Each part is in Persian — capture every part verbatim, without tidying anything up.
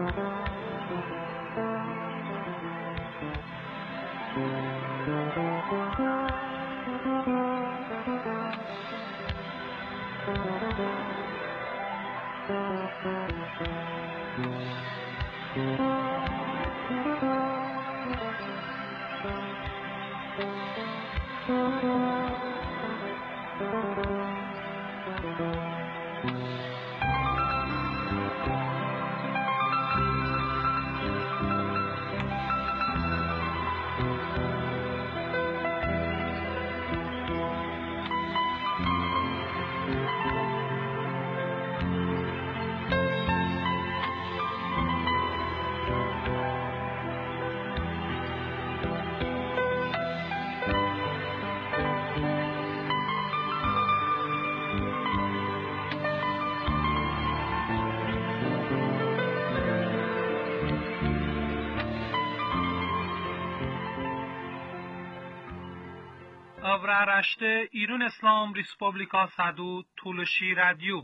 Avraaraşte İran İslam Respublika Sadu Tuluşi Radyo.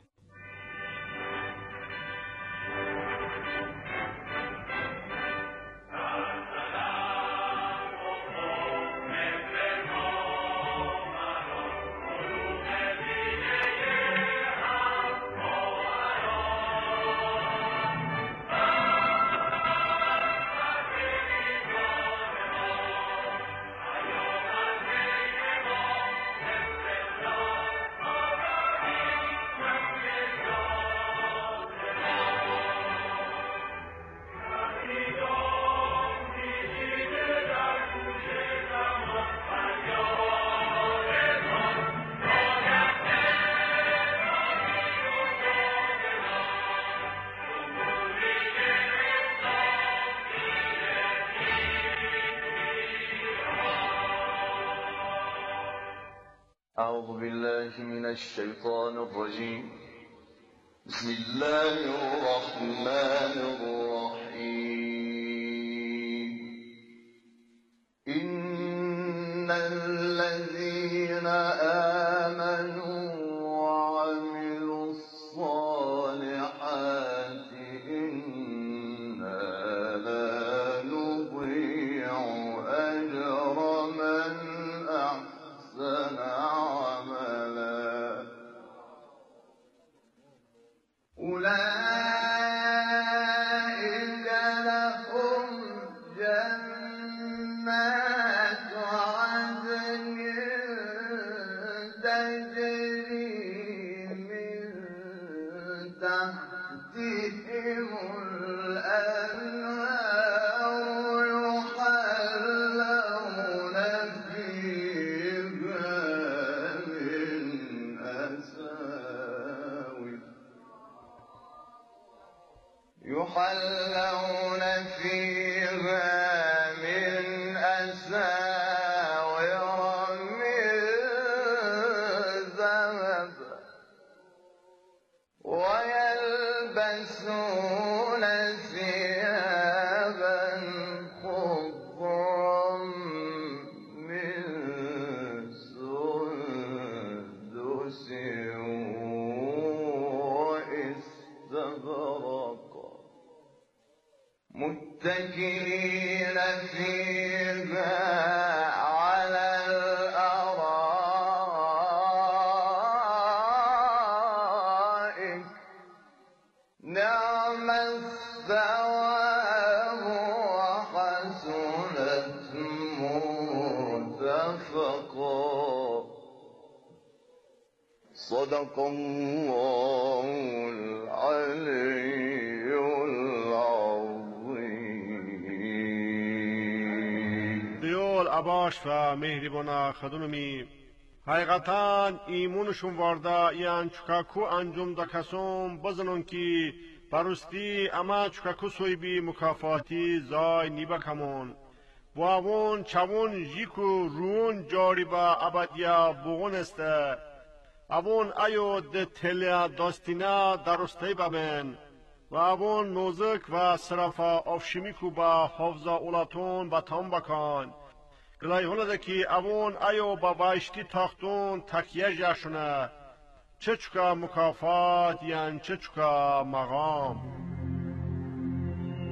أعوذ بالله من الشيطان الرجيم بسم الله الرحمن الرحيم إن الذين آمنوا وعملوا الصالحات إنا لا نضيع أجر من أحسن أولئك لهم جنات عدن تجري من تحتهم الأنهار يحلون فيها من أساور يحلون فيها من أساور من ذهب ويلبسون ثيابا خضرا من سندس واستبرق متكئين فيها على الأرائك نعم الثواب وحسنت مرتفقا صدق الله العلي دیول عباش و مهربانا خدونمی حقیقتا ایمونشون وارده یان چکاکو انجام دا کسوم بزنون که برستی اما چکاکو سوی بی مکافاتی زای نیبا کمون و اون چون جیکو رون جاری با ابدیا بغون استه اون ایو ده تلیا داستینا درسته بمن و اون موزک و صرفا افشمیکو با حفظا اولاتون با تام بکن گلای هنده که اون ایو با بایشتی تاختون تکیه جاشونه چه چکا مکافات یان چه چکا مقام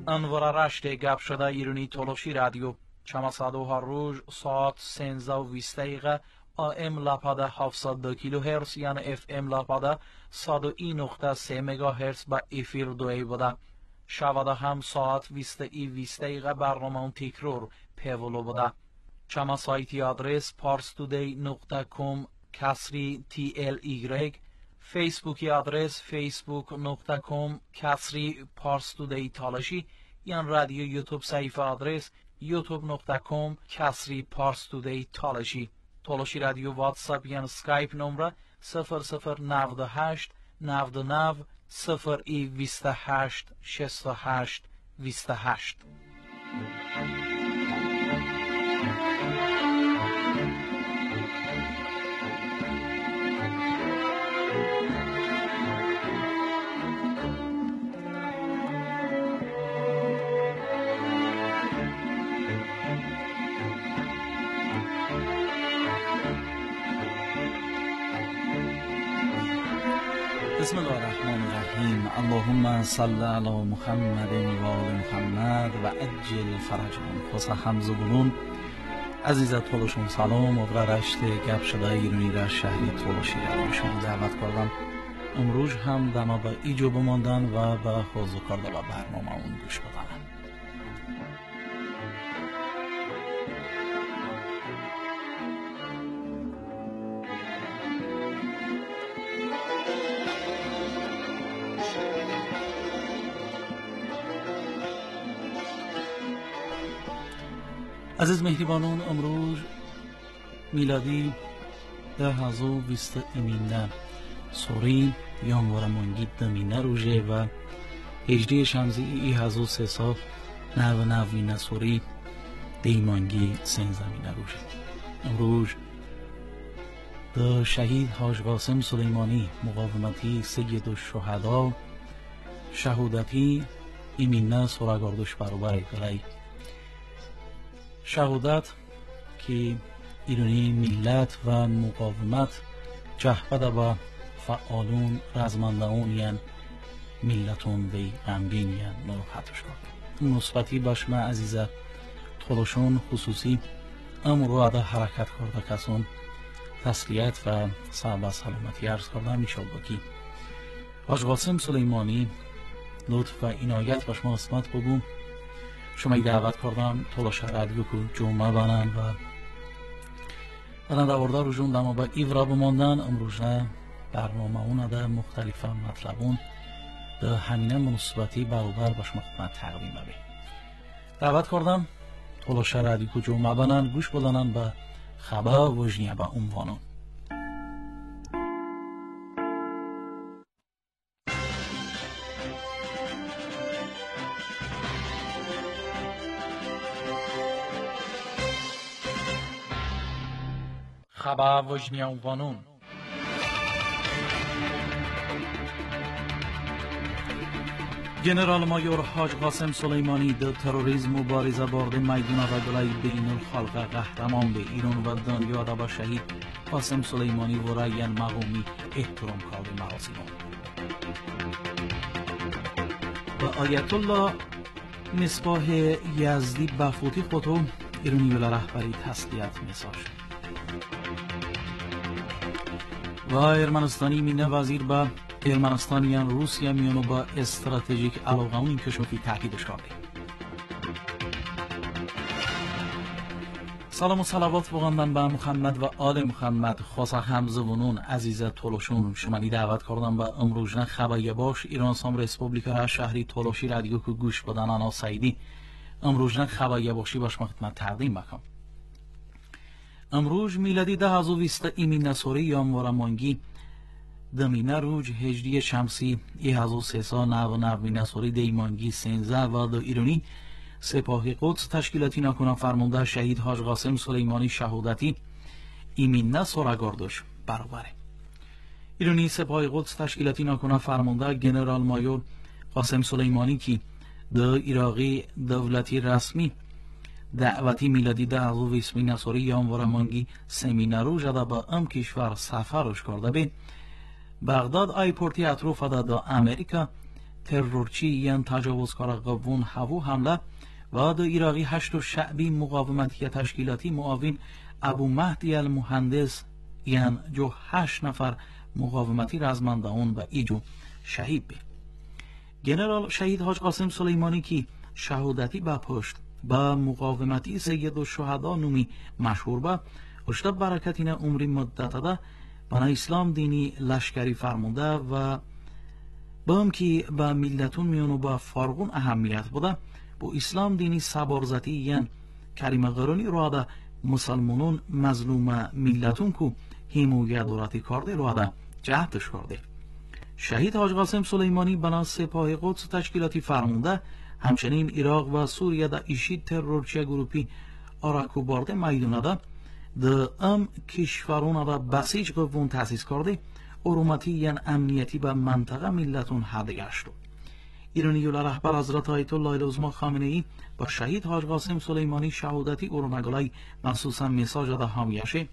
انوار رشت گپ شده ایرانی تولوشی رادیو چما صدو هر روز ساعت سینزده و بیست دقیقه آم لپاده هفتصد و دو کیلو هرتز یعنی اف ام لپاده صد و یک نقطه سه مگا هرتز با افیر دوی بوده. شباده هم ساعت بیست ای بیست دقیقه برنامه اون تکرار پیولو بوده. چما سایتی آدرس پارستودی نقطه کام کسری تی ال ایگرگ، فیسبوکی آدرس فیسبوک نقطه کام کسری پارستودی تالشی، یان رادیو یوتیوب صحیفه آدرس یوتیوب نقطه کام کسری پارستودی تالشی. تالشی رادیو واتساپ یان سکایپ نمره صفر صفر نود و هشت نود و نه صفر ای بیست و هشت شصت و هشت بیست و هشت. بسم الله الرحمن الرحیم. اللهم صل علی محمد و آل محمد و عجل فرجهم. خصا حمزه بلون عزیز تولوشون سلام و برشت گپ شده ایرانی در شهری تولوشی را شما دعوت کردم امروز هم دما به ایجو بماندن و به حوض کرده و برنامه اون گوش بدن. عزیز مهربانان، امروز میلادی ده هزار و بیست ایمینه سوری یانوار مانگی دمینه روژه و هجری شمزی ای هزار و سیصد نو نوینه سوری دیمانگی سین زمینه روژه. امروز ده شهید حاج قاسم سلیمانی مقاومتی سید الشهدا شهودتی ایمینه سوراگاردوش برابر گلی شهادت که ایرانی ملت و مقاومت جهبده با فعالون رزمندهون یعن ملتون وی غمگین یعن نروحتش کرد. نسبتی باش من عزیزه تولوشون خصوصی امرو عده حرکت کرده کسون تسلیت و صحبه سلامتی عرض کرده میشال باکی حاج قاسم سلیمانی لطف و عنایت باش ما اسمت بگم شما دعوت کردم تلاش رادیو که جمعه بانن و بانن دوارده رو جون دما با ایورا بماندن امروزه برنامه اون ده مختلف مطلبون ده همینه مناسبتی برابر با شما خدمت تقدیم ببین دعوت کردم تلاش رادیو که جمعه بانن گوش بدانن به خبر وجنیه با عنوانون. خبر وجنی عنوانون. جنرال مایور حاج قاسم سلیمانی در تروریسم مبارزه برده میدان و گلای بین الخلق قهرمان به ایران و دنیا را به شهید قاسم سلیمانی و رایان مقامی احترام کرده مراسم و آیت الله مصباح یزدی به فوتی خودو ایرانی ولی رهبری تسلیت مساج و ارمنستانی مینه وزیر با ارمنستانیان روسیه میانو با استراتژیک علاقه اون این کشمکی تاکیدش کرده. سلام و صلوات بگندن به محمد و آل محمد. خاصا حمزه ونون عزیز تولوشون شمالی دعوت کردن به امروزنه خبری باش ایران سام ریسپوبلیکا شهری تولوشی رادیو که گوش بدن آنا سعیدی امروزنه خبری باشی باش خدمت تقدیم بکنم. امروز میلادی ده هزار و بیست ایمین نسوری یانوار مانگی دمینه روز هجری شمسی ای هزار و سیصد نو و نو نسوری دیمانگی سینزده و دو ایرانی سپاه قدس تشکیلاتی نکنه فرمانده شهید حاج قاسم سلیمانی شهادتی ایمین نسوراگاردوش برابره. ایرانی سپاه قدس تشکیلاتی نکنه فرمانده جنرال مایور قاسم سلیمانی که دو ایراقی دولتی رسمی دعوتی میلادی ده هزار و بیست نسوری یانوار مانگی سمینارو جدا با ام کشور سفرش کرده به بغداد ایپورتی اطراف دا دا امریکا ترورچی یان تجاوزکار قوون هوو حمله و د ایراقی هشت و شعبی مقاومتی تشکیلاتی معاون ابو مهدی المهندس یان جو هشت نفر مقاومتی رزمندان و ایجو شهید بی. گنرال شهید حاج قاسم سلیمانی که شهادتی با پشت با مقاومتی سید و شهدا نومی مشهور با اشتا برکتین عمری مدت ده بنا اسلام دینی لشکری فرمونده و با هم که با ملتون میونو با فارغون اهمیت بوده با اسلام دینی سبارزتی یان کریم قرونی رو ده مسلمانون مظلوم ملتون کو حمایت دولتی کرده رو ده جهتش کرده. شهید حاج قاسم سلیمانی بنا سپاه قدس تشکیلاتی فرمونده همچنین عراق و سوریه دا ایشید ترورچی گروپی آراکو بارده میدونه ده ده ام کشورون دا بسیج قوون تأسیس کرده ارومتی یان امنیتی به منطقه ملتون حده گشتو. ایرانی یولا رهبر حضرت آیت الله العظما خامنه ای با شهید حاج قاسم سلیمانی شهادتی اورونگلای مخصوصا مساج دا همیشه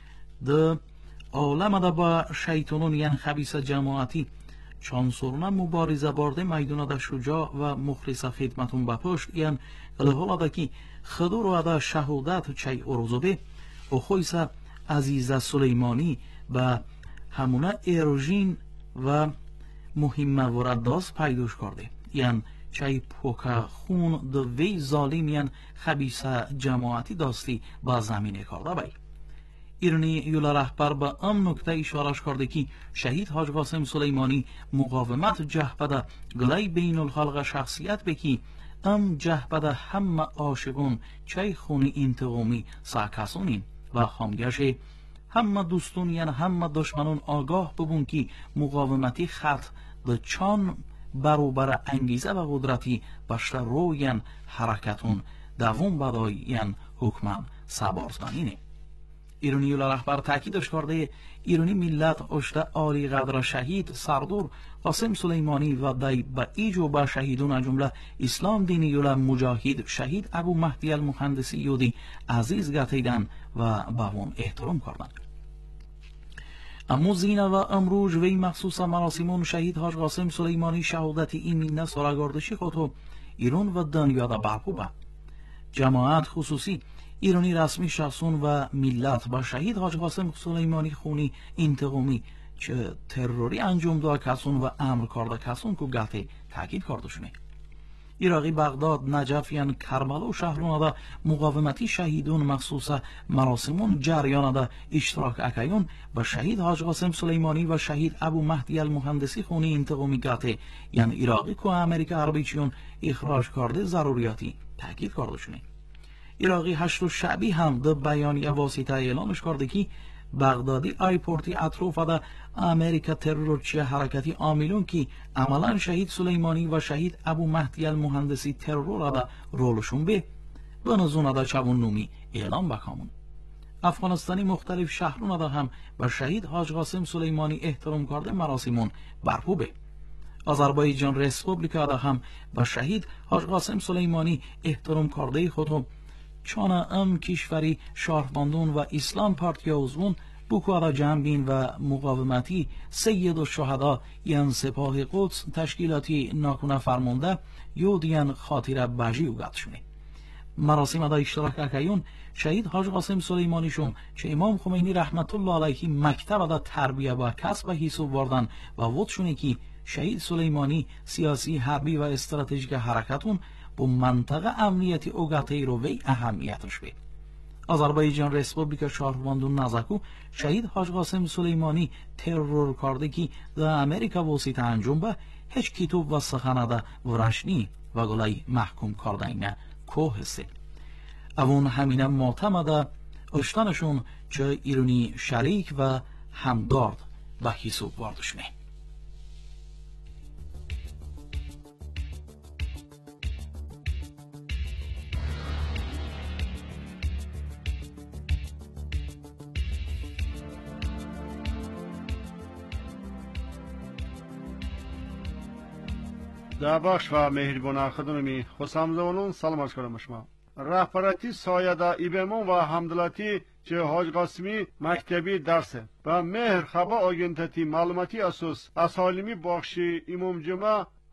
ده عالم دا با شیطانون یان خبیث جماعتی چانسورنا مبارزه بارده میدونه دا شجاع و مخلص خدمتون بپشت یان غلحالا دا کی خدور و دا شهادت چی اروزوبه و خویسا عزیز سلیمانی با همونا ایروژین و مهم ورد داست پیدوش کرده یان چی پوکا خون دو وی ظالم یان خبیث جماعتی داستی با زمینه کرده بای. ایرانی یولا رهبر با ام نکته اشارش کرده که شهید حاج قاسم سلیمانی مقاومت جهبده گلای بین الخلق شخصیت بکی ام جهبده همه عاشقون چای خونی انتقامی ساکسونین و خامگشه همه دوستون یعنی همه دشمنون آگاه ببون که مقاومتی خط به چان برابر انگیزه و قدرتی بشتر رو یعنی حرکتون دوون بدای یعنی حکمم سبارزدانینه. ایرانی یولا رهبر تاکیدش کرده ایرانی ملت اشته عالی قدر شهید سردور قاسم سلیمانی و دای با ایجو با شهیدون جمله اسلام دینی یولا مجاهد شهید ابو مهدی المهندسی یودی عزیز گتیدن و با اون احترام کردن. اما زینه و امروز وی مخصوص مراسمون شهید حاج قاسم سلیمانی شهادتی این مینه سراگردشی خودو ایران و دنیا دا برپوبه. جماعت خصوصی ایرانی رسمی شخصون و ملت با شهید حاج قاسم سلیمانی خونی انتقامی چه تروری انجام داد کسون و امر کرده کسون که گفته تاکید کرده شونه. عراقی بغداد نجف یان کربلا و شهرون دا مقاومتی شهیدون مخصوص مراسمون جریان دا اشتراک اکیون با شهید حاج قاسم سلیمانی و شهید ابو مهدی المهندسی خونی انتقامی گفته یان عراقی که امریکا عربی چون اخراج کرده ضروریاتی تاکید کرده شونه. عراقی هشت و شعبی هم ده بیانیه واسطه اعلانش کرده که بغدادی ایپورتی اطراف ده امریکا ترورچی حرکتی عاملون که عملا شهید سلیمانی و شهید ابو مهدی المهندسی ترور ده رولشون به بنزون ده چون نومی اعلان بکامون. افغانستانی مختلف شهرون ده هم به شهید حاج قاسم سلیمانی احترام کرده مراسمون برپوبه. آذربایجان رسپوبلیکا ده هم به شهید حاج قاسم سلیمانی احترام کرده خودم چون ام کشوری شهروندون و اسلام پارتی عضوون بکوارا جنبین و مقاومتی سید و شهدا یان سپاه قدس تشکیلاتی ناکونه فرمونده یودیان خاطر بجی و گتشونه. مراسم دا اشتراک اکیون شهید حاج قاسم سلیمانی شون چه امام خمینی رحمت الله علیه مکتب دا تربیه و کسب حساب وردن و وطشونه که شهید سلیمانی سیاسی حربی و استراتژیک حرکتون با منطقه امنیتی اوگاتی رو وی اهمیتش به. آذربایجان رسپوبلیک شهروندون نزاکو شهید حاج قاسم سلیمانی ترور کرده که در امریکا واسطه انجام به هیچ کتاب و سخنه ده ورشنی و گلای محکوم کرده اینه که هسته. اون همینه معتمده اشتانشون چه ایرانی شریک و همدارد به حساب واردشونه. در بخش و مهربان خدمتی خوشامدونون سلام عرض کنم شما. رهبرتی سایه دا ایبمون و حمدلاتی چه حاج قاسمی مکتبی درسه و مهر خبا آگنتتی معلوماتی اساس اسالمی بخشی امام جمعه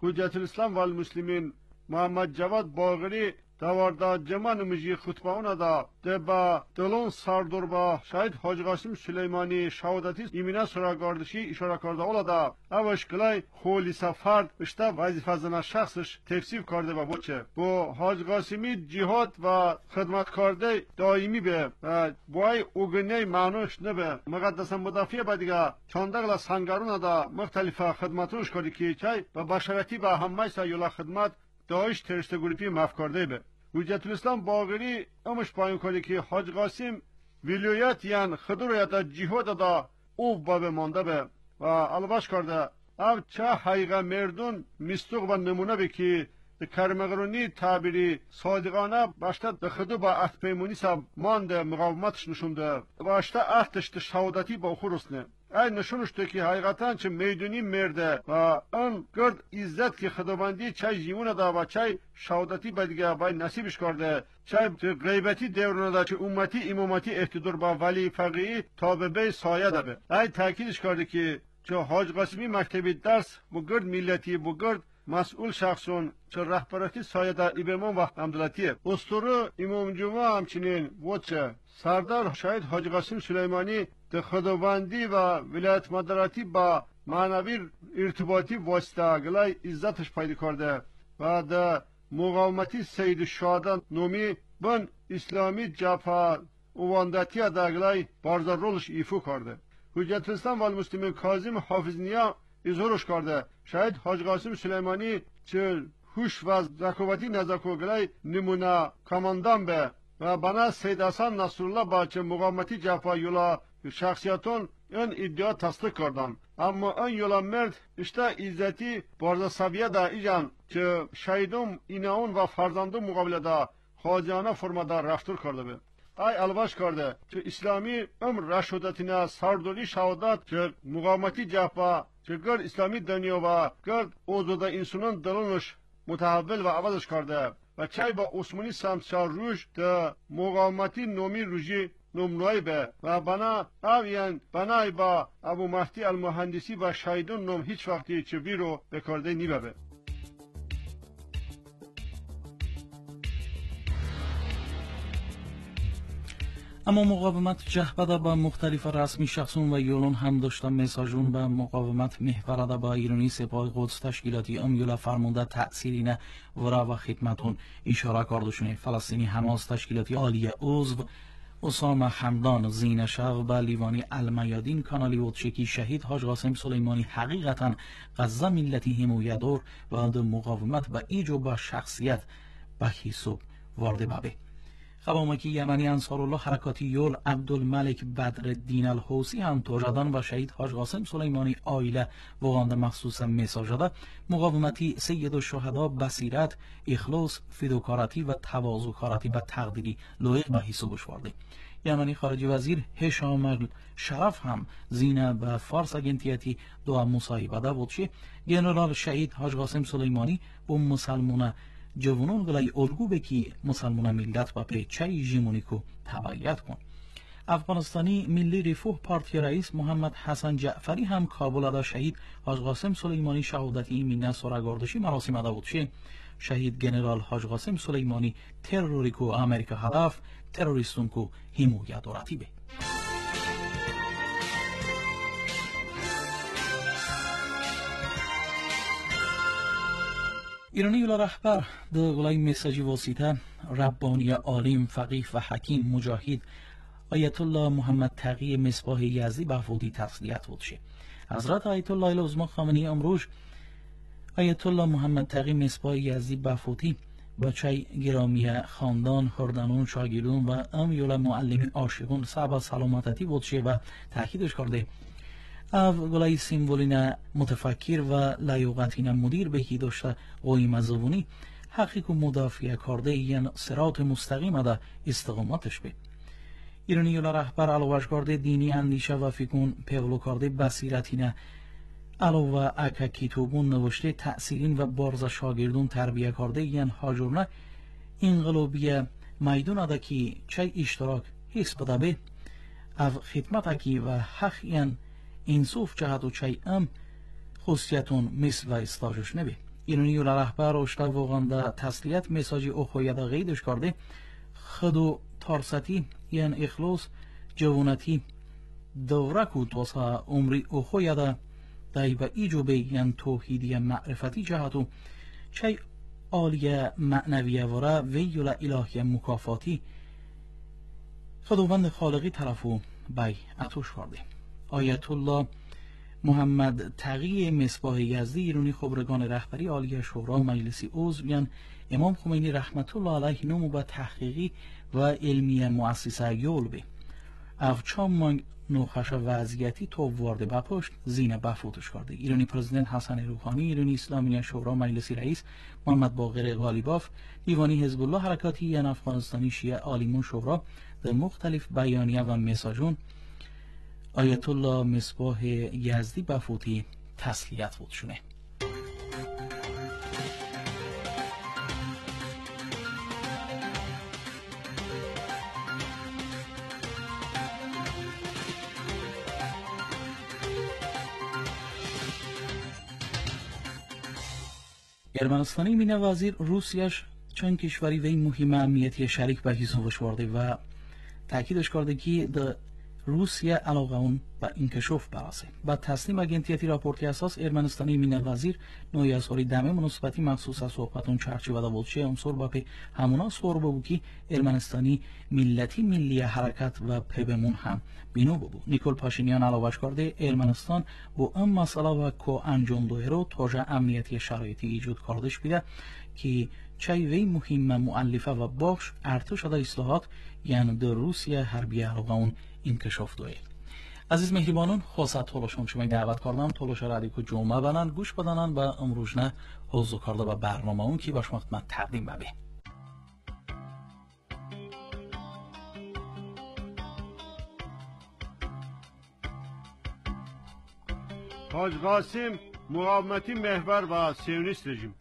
حجت الاسلام و المسلمین محمد جواد باقری دواردا جمع نمجی خطبه اونا دا دبا دلون ساردور با شاید حاج قاسم سلیمانی شهادتی ایمینه سراغاردشی اشاره کرده اولا دا اوش کلای خولی سفر اشتا وظیفه زن شخصش تفسیر کرده با بچه با حاج قاسمی جهاد و خدمت کرده دائمی به بای اوگنه معنوش نبه مقدسا مدافع با دیگه چاندقل سنگرون دا مختلف خدمتونش کرده که چای و بشارتی با همه سایولا خدمت داعش ترست گروپی مف کرده به حجت الاسلام باقری امش پایین کرده که حاج قاسم ولایت یان خدورایت جهاد دا او باب مانده به و الباش کرده او چه حقیقه مردون مستوق و نمونه به که کرمغرونی تعبیری صادقانه باشته دخدو با عهد پیمونی سب مانده مقاومتش نشونده باشته عهدش شهادتی با خورسنه ای نشونشته که حقیقتا چه میدونی مرده و اون گرد عزت که خداوندی چای جیمونه دا و چای شهادتی با دیگه بای نصیبش کرده چای غیبتی دیورونه دا چه امتی امامتی احتدار با ولی فقیهی تابعه سایه دا به ای تاکیدش کرده که چه حاج قاسمی مکتبی درس بو گرد ملتی بو گرد مسئول شخصون چه رهبراتی سایه دا ایبمان و حمدلتیه اسطوره امام جمعه همچنین وچه سردار شاید حاج قاسم سلیمانی ده خداوندی و ولایت مدارتی با معنوی ارتباطی واسطه گلای عزتش پیدا کرده و ده مقاومتی سید شادان نومی بن اسلامی جبهه اواندتی ده گلای بارزا رولش ایفو کرده حجت الاسلام و المسلمین کاظم حافظ نیا اظهارش کرده شاید حاج قاسم سلیمانی چه هوش و ذکاوتی نزاکو گلای نمونه کماندان به و بنا سید حسن نصرالله با چه مقاومتی جبهه یولا شخصیتون این ادعا تصدیق کردن اما این یولا مرد اشتا عزتی بارزا سویه دا ایجان که شهیدم ایناون و فرزندم مقابله دا خواجانه فرما دا رفتور کرده به ای الواش کرده که اسلامی امر رشودتینا سردوری شهادت که مقاومتی جبهه که گرد اسلامی دنیا و گرد اوزوده انسانان دلونش متحول و عوضش کرده و چای با عثمانی سمسار روش ده مقاومتی نومی روژی نمنوی به و بنا اوین بنای با ابو مهدی المهندسی و شهیدون نم هیچ وقتی چه بی رو بکارده نیبه به اما مقاومت جهبده با مختلف رسمی شخصون و یولون هم داشته مساجون به مقاومت محورده با ایرانی سپاه قدس تشکیلاتی ام یولا فرمونده تأثیری نه ورا و خدمتون اشاره کردشونه فلسطینی حماس تشکیلاتی عالیه عضو اسامه حمدان زین شغ به لیوانی المیادین کانالی وطشکی شهید حاج قاسم سلیمانی حقیقتا غزه ملتی حمایتدار و ده مقاومت و ایجو با شخصیت به حساب وارد بابه خبامکی یمنی انصارالله حرکاتی یول عبدالملک بدرالدین الحوسی هم توجدان و شهید حاج قاسم سلیمانی آیله وغانده مخصوصا مساجده مقاومتی سید الشهدا بصیرت اخلاص فداکارتی و تواضعکارتی و تقدیری لایق به حسابش وارده یمنی خارجی وزیر هشام شرف هم زینه به فارس اگنتیتی دو مصاحبه ده بود چه جنرال شهید حاج قاسم سلیمانی با مسلمانه جوانان گلای الگو بکی مسلمان ملت و پیچه ژیمونیکو تبعیت کن افغانستانی ملی رفوه پارتی رئیس محمد حسن جعفری هم کابل دا شهید حاج قاسم سلیمانی شهادتی ایمینه سراغاردشی مراسم دا بود شه شهید جنرال حاج قاسم سلیمانی تروریکو امریکا هدف تروریستون کو حمایت دارتی به ایرانی یولا رهبر ده گلای مساجی واسطه ربانی عالم فقیه و حکیم مجاهد آیت الله محمد تقی مصباح یزدی بفودی تسلیت بود شه حضرت آیت الله العظما خامنه‌ای امروز آیت الله محمد تقی مصباح یزدی بفودی بچه گرامی خاندان خردانون شاگردون و ام یولا معلمی عاشقون صحبه سلامتی بود شه و تاکیدش کرده او گلای سیمبولین متفکر و لیاقتین مدیر بهی داشته قویم زبونی حقیق و مدافع کرده یعنی صراط مستقیم ده استقامتش به ایرانی یولا رهبر علاوه کرده دینی اندیشه و فکرون پیولو کرده بصیرتینه علاوه اکا کتابون نوشته تأثیرین و بارز شاگردون تربیه کرده یعنی حاجرنه انقلابی میدون ده که چه اشتراک حس بده به او خدمت اکی و حق یعنی انصوف جهت و چای ام خصوصیتون مثل و استاجش نبی İroni yola rahbar oşta voğanda təsliyyət mesajı oxuyada qeyd eşkardı. Xıdu tarsati yan ixlos cevunati دوره کود واسه عمری اوخو یادا دای و ایجوبه ین توحیدی معرفتی جهتو چای عالیه معنویه وره ویولا الهی مکافاتی خداوند خالقی طرفو بای اتوش کرده. آیت الله محمد تقی مصباح یزدی ایرانی خبرگان رهبری عالی شورا مجلسی عضو یان امام خمینی رحمت الله علیه نمو با تحقیقی و علمی مؤسسه یول بی افچام مانگ نوخش وضعیتی تو وارد بپشت زینه بفوتش کرده. ایرانی پرزیدنت حسن روحانی، ایرانی اسلامی شورا مجلسی رئیس محمد باقر غالیباف، دیوانی حزب الله حرکاتی یان افغانستانی شیعه عالیمون شورا در مختلف بیانیه و مساجون آیت الله مصباح یزدی بفوتی تسلیت بود شونه. ارمنستانی مینه وزیر روسیاش چند کشوری و این مهم امنیتی شریک به حسابش وارده و تاکیدش کرده که در روسیه علاقه اون به انکشاف براسه. با تسلیم اگنتیتی راپورتی اساس ارمنستانی مینه وزیر نوی از اوری دمه مناسبتی مخصوص از صحبتون چرچی و دولچه امسور با پی همونا سور ببو که ارمنستانی ملتی ملی حرکت و پبمون هم بینو ببو. نیکول پاشینیان علاوهش کرده ارمنستان با ام مسئله و که انجام دوه رو تاجه امنیتی شرایطی ایجاد کردش بیده که چای وی مهم مؤلفه و باخش ارتش شده اصلاحات یعنی در روسیه حربی علاقه اون انکشاف دوه. عزیز مهربانان خواست طولشون شما دعوت کردم طولش را که جمعه بنن گوش بدنن و امروزنه حضور کرده و برنامه اون که باش من تقدیم ببه. حاج قاسم مقاومتی محور و سیونیست رژیم.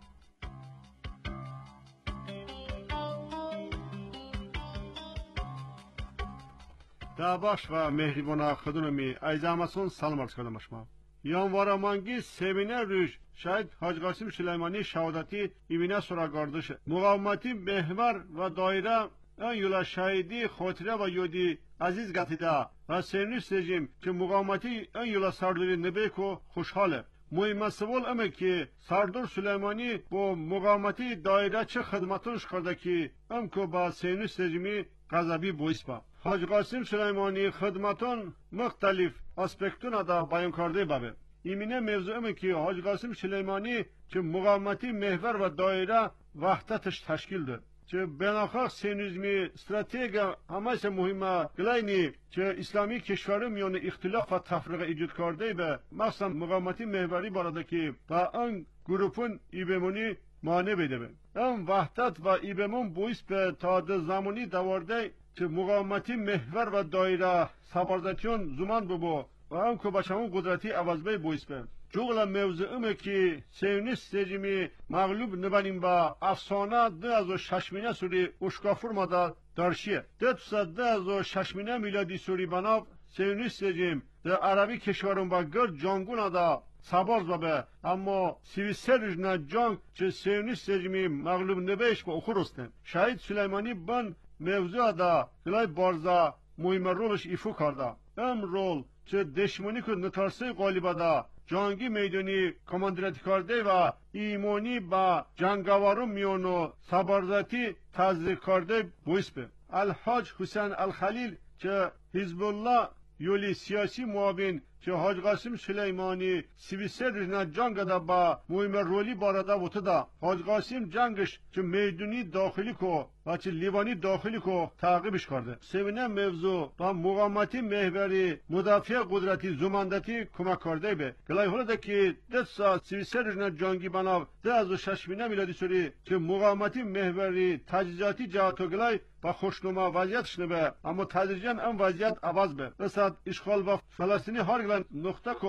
دعواش و مهربان خودنمی ایزامسون سلام عرض کردم شما. یانوارا مانگی سمینر روش شاید حاج قاسم سلیمانی شهادتی ایمینه سراغاردش مقاومتی محور و دایره ان یولا شهیدی خاطره و یودی عزیز گتیده و سیونیست رژیم که مقاومتی ان یولا سرداری نبیکو خوشحاله. مهم سوال امه که سردار سلیمانی با مقاومتی دایره چه خدمتونش کرده که ام که با سیونیست رژیمی غضبی باعث با. حاج قاسم سلیمانی خدمتون مختلف اسپکتون دا بیان کرده بابه. ایمینه موضوع امه که حاج قاسم سلیمانی که مقاومتی محور و دایره وحدتش تشکیل ده. که بناخاق سیونیزمی استراتژی همه مهمه گلاینی که اسلامی کشور میان اختلاف و تفرقه ایجاد کرده به مثلا مقاومتی محوری باراده که با آن گروپون ایبمونی مانع بده به ام وحدت و ایبمون باعث به تا زمانی دوارده که مقاومتی محور و دایره سباردتیون زمان ببو و هم که بچمون قدرتی عوضبه باعث به جغل موضوعمه که سیونیست رژیمی مغلوب نبنیم با افسانه ده از و ششمینه سوری اشکافور ماده دارشیه ده توسط ده از و ششمینه میلادی سوری بناب سیونیست رژیم ده عربی کشورون با گرد جانگون دا سابارز بابه اما سیویسه رژنه جانگ چه سیونیست رژیمی مغلوب نبیش با اخور استن شهید سلیمانی بان موضوع دا خلای بارزا مهم رولش ایفو کرده ام رول چه دشمنی که نتارسه غالبه دا جانگی میدونی کماندراتی کرده و ایمانی با جنگاورون میونو سبارزاتی تزریق کرده باعث به الحاج حسین الخلیل که حزب الله یولی سیاسی معاون که حاج قاسم سلیمانی سیویسه رژنه جنگ دا با مهم رولی بارده وطه دا حاج قاسم جنگش که میدونی داخلی کو و چه لیوانی داخلی کو تعقیبش کرده سوینه موضوع با مقاومتی محوری مدافع قدرتی زماندتی کمک کرده به گلای حالا ده که ده ساعت سیویسه رژنه جنگی بناب ده از و ششمینه میلادی سوری که مقاومتی محوری تجهیزاتی جهت و گلای با خوشنما وضعیتش نبه اما تدریجاً ام وضعیت عوض به رسد اشغال و فلسطینی هر گلن نقطه کو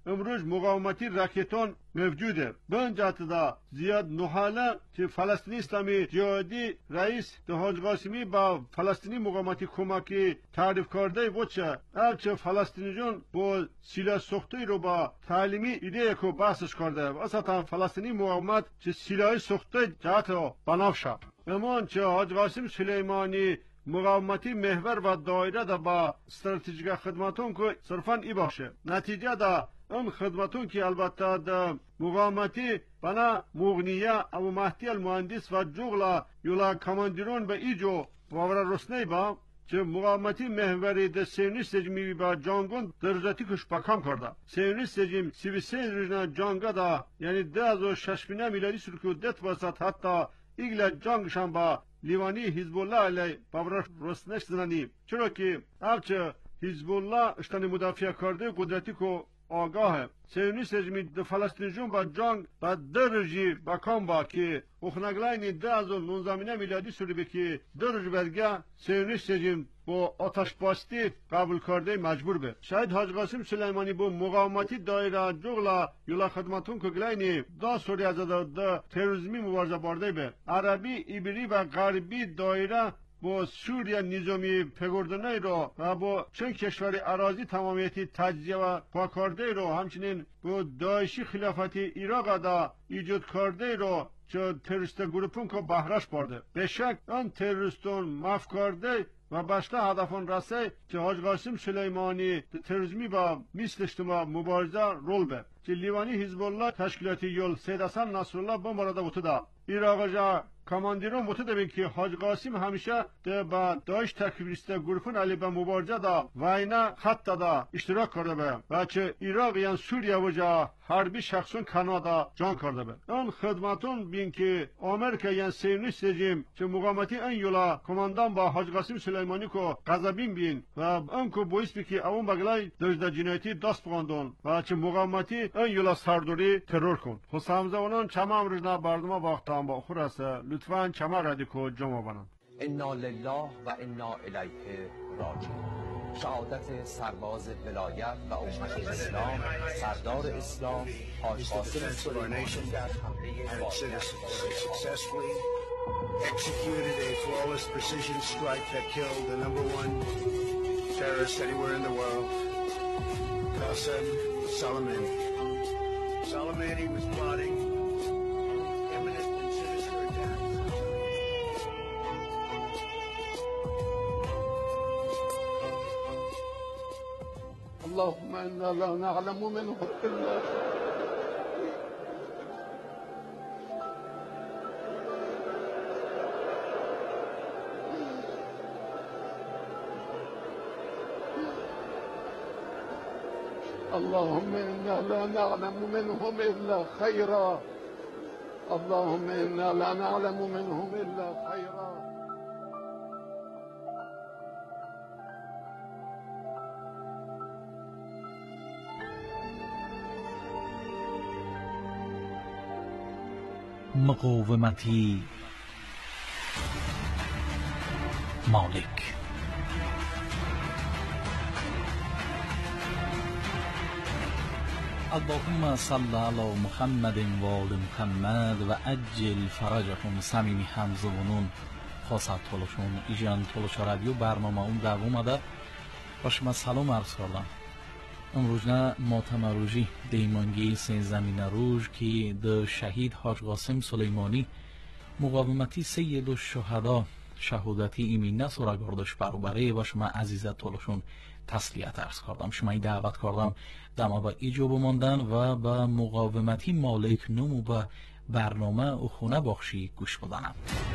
امروز مقاومتی راکتون موجوده. به انجات دا زیاد نحاله که فلسطینی اسلامی جهادی رئیس حاج قاسمی با فلسطینی مقاومتی کمکی تعریف کرده وچه الچه فلسطینی جون با سلاح سختی رو با تعلیمی ایده کو بحثش کرده و اصلا فلسطینی مقاومت چه سلاح سختی جهت بنافشه. امان چه حاج قاسم سلیمانی مقاومتی محور و دایره دا با استراتژیک خدماتون که صرفاً ای باشه. نتیجه دا اون خدماتون که البته دا مقاومتی بنا مغنیه او مهدی المهندس و جغلا یولا کماندیرون به ایجو باور رسنی با چه مقاومتی محوری ده سیونیست رژیمی با جانگون درجاتی کش پاکام کرده. سیونیست رژیم سی و سه رژیم جانگا دا یعنی ده از و شش بینه میلادی سرکو دت باسد حتی ایگل جانگشان با لیوانی حزب الله علی باور رسنش زنانی. چرا که هرچه حزب الله اشتانی مدافع کرده قدرتی کو آگاهه. سیونیست رژیمی ده فلسطین جون با جنگ با درجی با کام با که اخنگلاینی ده از نونزامینه میلادی سوری بکی درج برگه سیونیست رژیم با آتش باستی قبول کرده مجبور به. شاید حاج قاسم سلیمانی با مقاومتی دایره جغلا یولا خدمتون که گلاینی دا سوری از ده تروریسمی مبارزه برده به. عربی، ایبری و غربی دایره با سوریه نظامی پگردنه رو و با چند کشور اراضی تمامیتی تجزیه و پاکارده رو همچنین با داعشی خلافتی عراق دا ایجاد کرده رو چه تروریست گروپون که بهرش برده. به شک آن تروریستون مف کرده و باشتا هدفون رسه که حاج قاسم سلیمانی تروریسمی با مثل اجتماع مبارزه رول به. که لیوانی حزب الله تشکیلاتی یول سید حسن نصرالله با مراد بوده دا. عراق جا کماندیرون بوده بین که حاج قاسم همیشه ده با داعش تکفیریست گروپون علی به مبارزه دا و اینا خط دا اشتراک کرده به و چه عراق یان سوریه و جا حربی شخصون کانادا جان کرده به. اون خدماتون بین که آمریکا یان سیونیست رژیم چه مقاومتی این یولا کماندان با حاج قاسم سلیمانی کو غضبین بین و اون کو باعث بی که اون بغلای درجه جنایتی دست بگندون و چه مقاومتی این یولا سردوری ترور کن. حسامزه اونان چما امروزنا بردما باختان با خورسه لطفاً چما ردیکو جمع بنن. انا لله و انا الیه راجعون. شهادت سرباز ولایت و امت اسلام سردار اسلام حاج قاسم سلیمانی در حمله successfully executed a flawless precision strike that killed the number one terrorist anywhere in the world, Qasem Soleimani. Soleimani was plotting imminent and sinister attacks. اللهم إنا لا نعلم منه إلا اللهم إنا لا نعلم منهم إلا خيرا اللهم إنا لا نعلم منهم إلا خيرا. مقاومتی مالک. اللهم صل على محمد و آل محمد و عجل فرجهم. صمیمی همزبونون خاصت تولشون ایجان تولش رادیو برنامه اون دوام ده باشم سلام عرض کردم. امروز نه ماتم روزی دیمانگی سین زمین روز که ده شهید حاج قاسم سلیمانی مقاومتی سید الشهدا شهادتی ایمینه سرگردش برابره باشم عزیزت تولشون تسلیت عرض کردم. شما ای دعوت کردم دما با ایجو بماندن و با مقاومتی مالک نمو با برنامه و خونه بخشی گوش بدنم.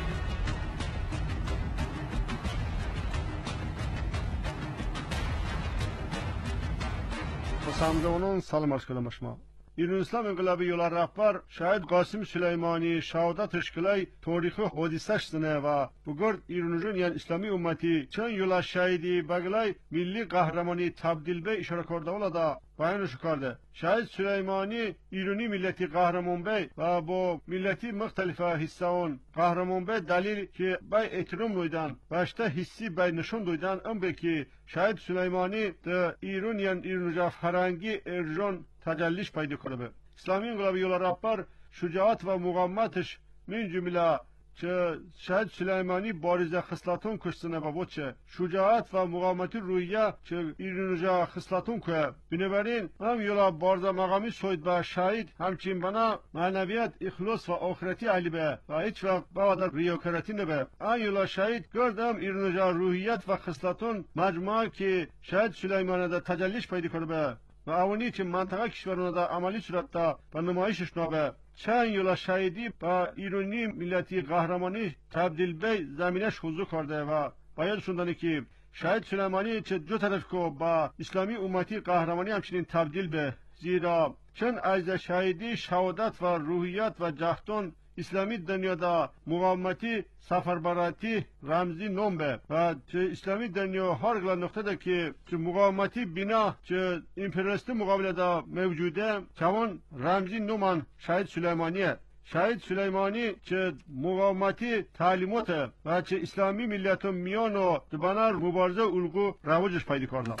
حسامزه سلام عرض کردم شما. ایران اسلام انقلابی یولا رهبر شاید قاسم سلیمانی شهادتش کلای تاریخ حادثش سنه و بگرد ایرانجون یعنی اسلامی امتی چند یولا شهیدی بگلای ملی قهرمانی تبدیل به اشاره کرده ولا دا بیانش کرده. شاید سلیمانی ایرانی ملتی قهرمان به و با ملتی مختلف حصه اون قهرمان به دلیل که به احترام دویدن و اشته حسی به نشون دویدن ام به که شاید سلیمانی ده ایران یعنی ایران جا فرنگی ارجان تجلیش پیدا کنه به اسلامی انقلابی یولا رهبر شجاعت و مقاومتش من جمله چه شهید سلیمانی باریز خصلتون کشتنه با چه شجاعت و مقاومتی رویه چه ایرونجا خصلتون که بنابراین هم یولا بارزا مقامی سوید به شهید همچین بنا معنویت اخلاص و آخرتی علی به و هیچ وقت باید ریاکارتی نبه این یولا شهید گردم ایرونجا روحیت و خصلتون مجموعه که شهید سلیمانی دا تجلیش پیدا کنه به و اونی که منطقه کشورانه دا عملی صورت دا به نمایشش نابه چند یولا شهیدی با ایرانی ملتی قهرمانی تبدیل به زمینش حضور کرده و باید شوندنه که شهید سلیمانی چه دو طرف که با اسلامی امتی قهرمانی همچنین تبدیل به زیرا چند از شهیدی شهادت و روحیت و جهتون اسلامی دنیا دا مقاومتی سفربراتی رمزی نام به و چه اسلامی دنیا هر گلا نقطه ده که چه مقاومتی بنا چه امپریالیستی مقابله دا موجوده چون رمزی نومان شهید سلیمانیه شهید سلیمانی چه مقاومتی تعلیمات و چه اسلامی ملت میان و دبانر مبارزه الگو رواجش پیدا کرده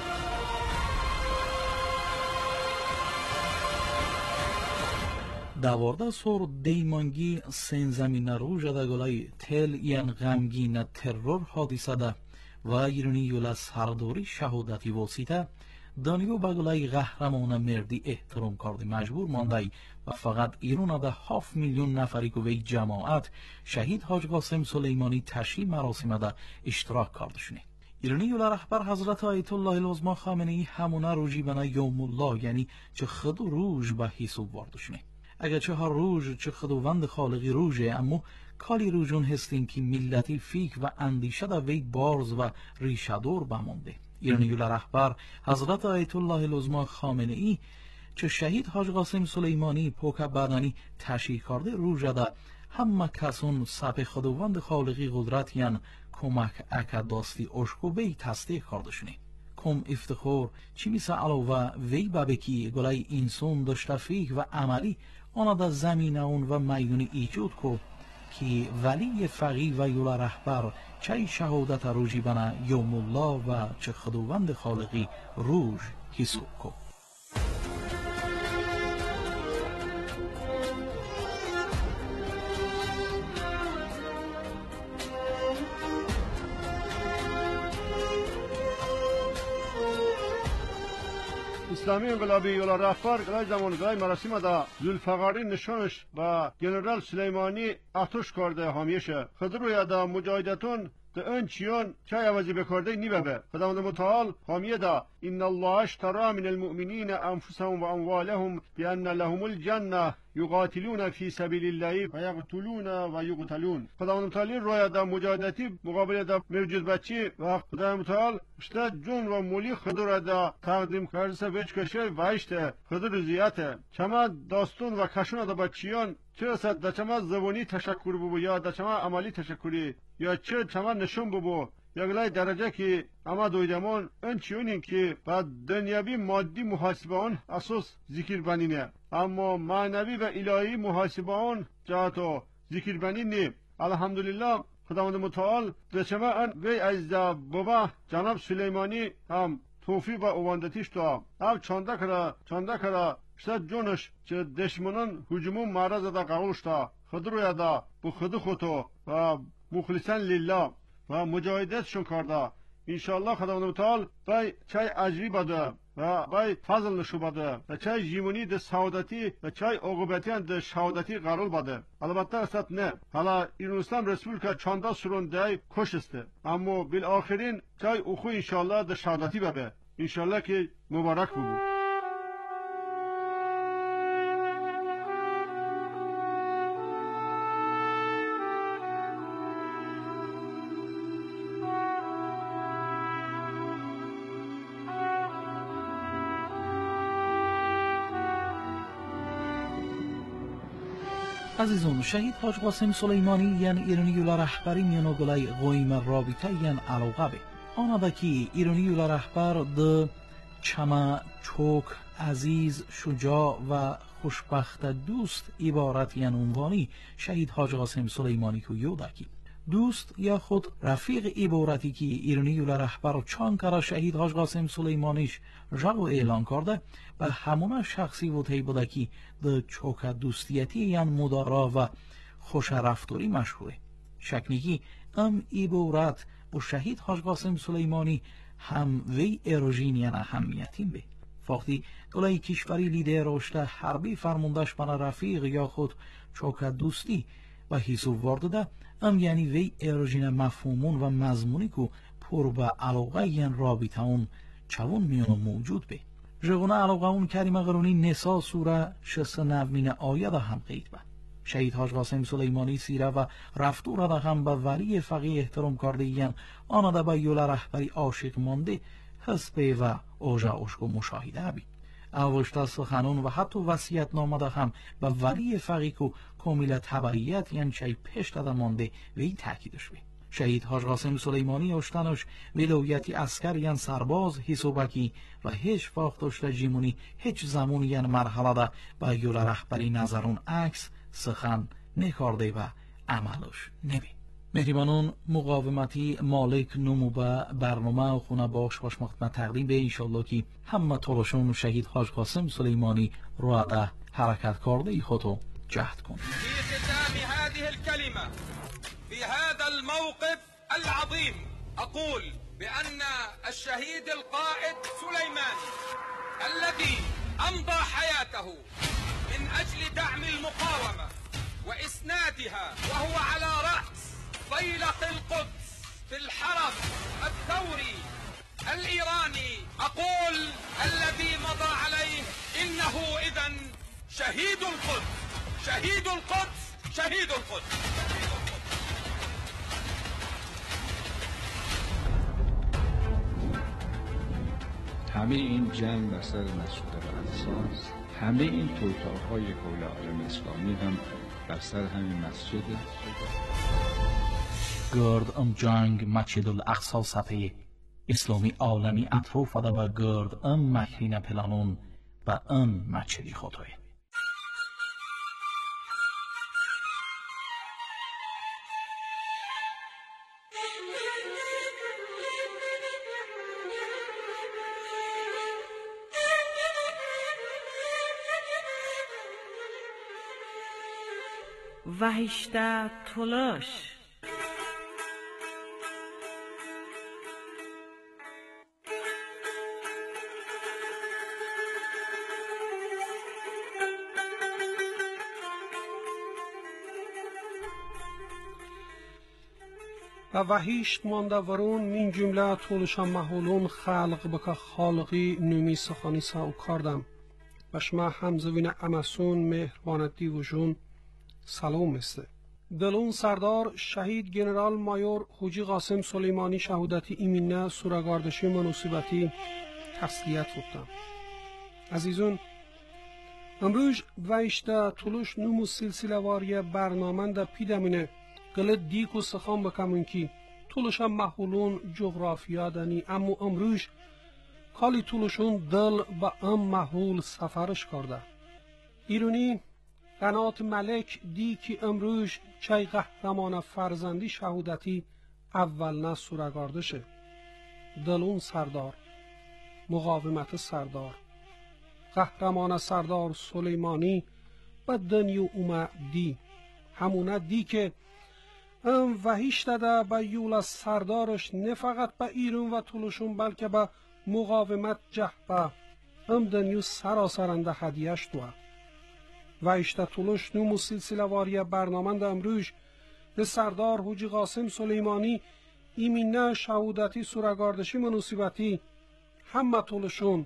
Davorda sor deymangi senzamina ruja da golay tel yan ghamgina terror hodisada va iruni yola sardori shahodati vosita دانیو بگلای قهرمان مردی احترام کرده مجبور ماندای و فقط ایران ده هفت میلیون نفری که وی جماعت شهید حاج قاسم سلیمانی تشییع مراسم ده اشتراک کرده شونه ایرانی یولا رهبر حضرت آیت الله العظما خامنه‌ای همونه روژی بنا یوم الله یعنی چه خود و روژ به حساب وارده شونه اگر چه ها روژ چه خداوند خالقی روژه اما کالی روژون هستین که ملتی فیک و اندیشه ده وی بارز و ریشدور بمانده ایرانی یولا رهبر حضرت آیت الله العظما خامنه‌ای چه شهید حاج قاسم سلیمانی پوک بدنی تشییع کرده روژه ده همه کسون سپ خداوند خالقی قدرت یان کمک اکداستی اشکو وی تصدیق کرده شونه کم افتخار چی میسه علاوه وی بابکی گلای انسان داشته فیک و عملی آنها در زمین اون و میون ایجود کو که ولی فقی و یولا رهبر چه شهادت روژی بنا یوم الله و چه خداوند خالقی روژ حساب کو اسلامی انقلابی یولا رهبر گلای زمان گلای مراسم دا ذوالفقاری نشانش و جنرال سلیمانی اتوش کرده همیشه خضروی دا مجاهدتون ده اون چیون چه عوضی بکرده نیبه خداوند متعال حامیه دا ان الله اشترى من المؤمنین انفسهم و اموالهم بان لهم الجنه یقاتلون فی سبیل الله و یقتلون و یقتلون خداوند متعال روی دا مجاهدتی مقابل دا موجود بچی و خداوند متعال اشته جون و مولی خضر دا تقدیم کرده وچ کشه و اشته خضر زیاته چما داستون و کشون دا بچیان چه صد دا چما زبانی تشکر ببو یا دا چما عملی تشکری یا چه چما نشون ببو یا گلای درجه که اما دویدمون این چیونین که بعد دنیاوی مادی محاسبه آن اساس ذکر بنینه اما معنوی و الهی محاسبه آن جهتو ذکر بنینه الحمدلله خداوند متعال دچما ان وی از بابا جناب سلیمانی هم توفیق و اواندتیش تو هم چانده کرا چانده کرا شد جونش چه دشمنان هجومون معرض دا قبولش تا خدروی دا بو خدو خودتو و مخلصن لله و مجاهدتشون کرده انشالله خداوند متعال بای چای اجری بده و بای فضل نشو بده و چای جیمونی ده سعادتی و چای عقوبتی ده شهادتی قرار بده البته اصلا نه حالا ایرانستان رسپولیکا چانده سرون ده کش استه اما بالآخرین چای اخو انشالله ده شهادتی بده انشالله که مبارک بود عزیزان شهید حاج قاسم سلیمانی یعنی ایرانی یولا رهبری میانو گلای قویم رابطه یعنی علاقه به آنها دا که ایرانی یولا رهبر ده چما چوک عزیز شجاع و خوشبخت دوست عبارت یعنی عنوانی شهید حاج قاسم سلیمانی که یو دا که دوست یا خود رفیق عبارتی که ایرانی یولا رهبر چان کرا شهید حاج قاسم سلیمانیش جاو اعلان کرده و همون شخصی و تی بوده که ده چوک دوستیتی یان مدارا و خوش رفتاری مشهوره. شکنیگی ام عبارت با شهید حاج قاسم سلیمانی هم وی اروژین یان اهمیتین به وقتی دولای کشوری لیدر رشته حربی فرموندش بنا رفیق یا خود چوک دوستی و حساب وارده ام یعنی وی اروژین مفهومون و مضمونی که پر به علاقه یان رابطه اون چون میون موجود به جگونه علاقه اون کریم قرونی نسا سوره شست نومین آیه دا هم قید به شهید حاج قاسم سلیمانی سیره و رفتور دا هم به ولی فقیه احترام کرده یان آنها دا به یولا رهبری عاشق مانده حسبه و اوجا اشکو مشاهده بی اوشتا سخنون و حتی وصیت نامه دا هم به ولی فقیه که کامل تبعیت یعنی چای پشت دا مانده وی تاکیدش بی شهید حاج قاسم سلیمانی اشتنش ولایتی عسکر یعنی سرباز حسابکی و هیچ وقت داشته جیمونی هیچ زمانی یعنی مرحله دا با یولا رهبری نظرون عکس سخن نکارده و عملش نبی مهربانان مقاومتی مالک نمو به برنامه و خونه باش باش مختمه تقدیم به انشالله که همه طولشون شهید حاج قاسم سلیمانی رو ده حرکت کرده خودو جهد کن. في ختام هذه الكلمة في هذا الموقف العظيم أقول بأن الشهيد القائد سليمان الذي أمضى حياته من أجل دعم المقاومة وإسنادها وهو على رأس فيلق القدس في الحرم الثوري الإيراني أقول الذي مضى عليه إنه إذن شهيد القدس شهيد القدس شهيد القدس همه این جنگ بر سر مسعود رنسانس، همه این توطئه‌های حول عالم اسلامی هم بر سر همین مسجد گرد ام جنگ مسجد الاقصی صفحه اسلامی عالمی اطراف ده و گرد ام مکرین پلانون و ام مسجدی خطوه Vahishta Tulush. و وحیشت ماندورون من جمله طولش محولون خلق بکا خالقی نومی سخانی ساو کردم و شما همزوین امسون مهربان دیوژون سلام است. دلون سردار شهید جنرال مایور حاجی قاسم سلیمانی شهادتی ایمینه سورگاردشی مناسبتی تسلیت بودم. عزیزون امروز وایشته طولش نمو سلسله واری برنامه دا پیدمینه قلت دیک و سخان بکمون کی طولش هم محولون جغرافیا دانی اما امروز کالی طولشون دل با ام محول سفرش کرده. ایرانی قنات ملک دی که امروز چای قهرمان فرزندی شهودتی اول نه سورگاردشه. دلون سردار مقاومت سردار قهرمان سردار سلیمانی و دنیو اومه دی همونه دی که ام وحیش داده به یول سردارش نه فقط به ایران و طولشون بلکه به مقاومت جهبه ام دنیو سراسرنده هدیهش دوه و اشتا طولش نوم سلسله واری برنامه دا امروز به سردار حاجی قاسم سلیمانی ایمینه شهودتی سورگاردشی مناسبتی همه طولشون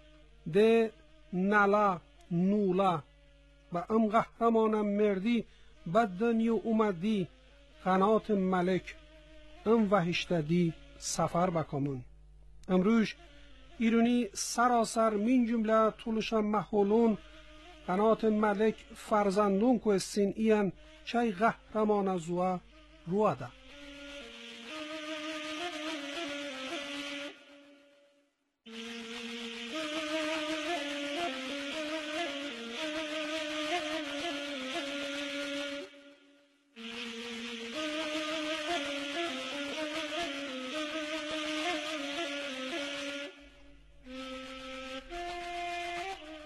ده نلا نولا و ام قهرمان مردی بدنی و اومدی قنات ملک ام وحشتدی سفر بکامون امروز ایرانی سراسر من جمله طولشان محولون قنات ملک فرزندون که استین این چای قهرمان از او رواده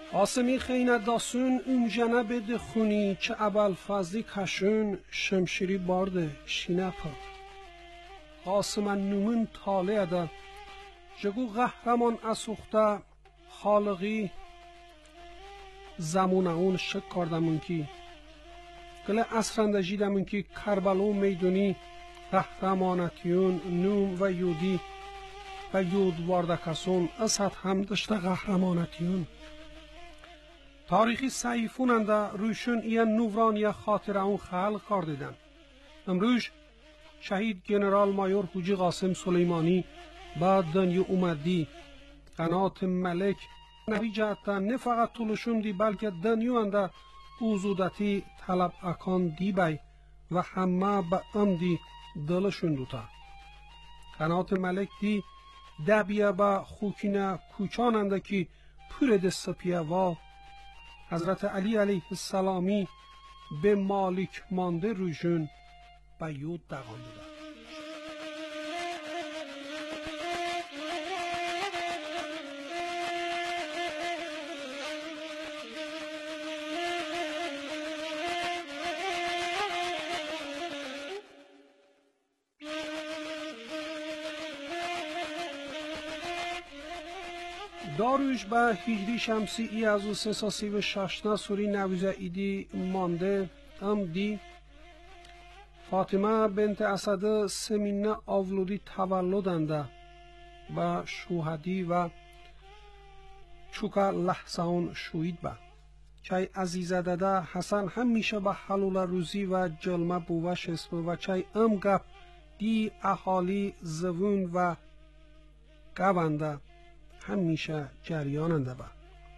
آسمی خینه داسون اون جنب دخونی چه ابل فضلی کشون شمشیری بارده شینه پا آسمان نومن تاله اده جگو قهرمان اسوخته خالقی زمونه اون شک کردمون کی گله اصرنده جیدمون کی کربلو میدونی قهرمانتیون نوم و یودی و یود وارده کسون اسد هم داشته قهرمانتیون تاریخی سعیفوننده روشون ایه نورانی خاطره اون خلق کار دیدن امروز شهید جنرال مایور حاجی قاسم سلیمانی با دنیا اومدی قنات ملک نبی جهتا نه فقط طولشون دی بلکه دنیا انده اوزودتی طلب اکان دی بای و همه به ام دی دلشون دوتا قنات ملک دی دبیه با خوکینه کوچان انده که پر دست پیوا حضرت علی علیه السلامی به مالک مانده روشون به یود دقان دیده داروش به هجری شمسی ای از او سه ساسی و شاشنا سوری نویزه ایدی مانده ام دی فاطمه بنت اسد سمینه آولودی تولدنده و شوهدی و چوکا لحظه اون شوید با چای عزیزه داده حسن همیشه به حلول روزی و جلمه بوش اسم و چای ام گپ دی احالی زوون و گونده همیشه جریاننده با